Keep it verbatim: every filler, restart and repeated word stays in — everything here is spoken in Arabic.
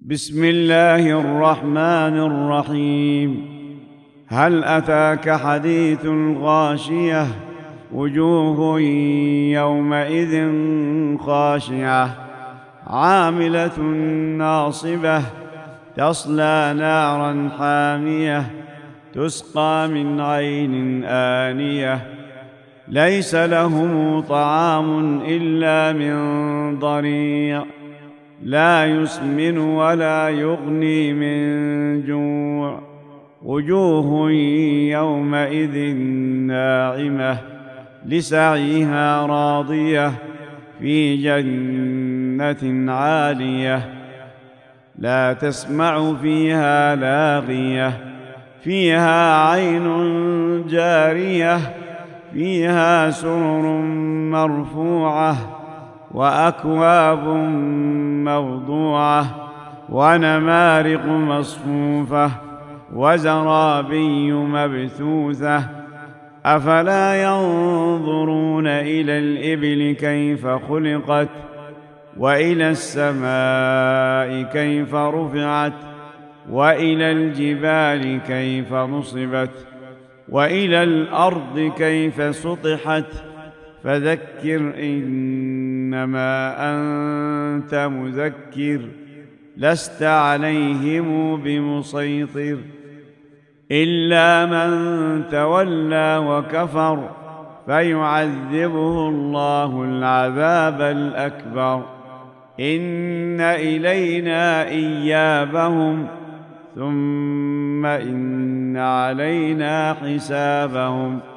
بسم الله الرحمن الرحيم. هل أتاك حديث الغاشية؟ وجوه يومئذ خاشعة عاملة ناصبة تصلى نارا حامية تسقى من عين آنية ليس لهم طعام إلا من ضريع لا يسمن ولا يغني من جوع وجوه يومئذ ناعمة لسعيها راضية في جنة عالية لا تسمع فيها لاغية فيها عين جارية فيها سرر مرفوعة وأكواب موضوعة ونمارق مصفوفة وزرابي مبثوثة أفلا ينظرون إلى الإبل كيف خلقت وإلى السماء كيف رفعت وإلى الجبال كيف نصبت وإلى الأرض كيف سطحت فذكر إنما أنت مذكر لست عليهم بمسيطر إلا من تولى وكفر فيعذبه الله العذاب الأكبر إن إلينا إيابهم ثم إن علينا حسابهم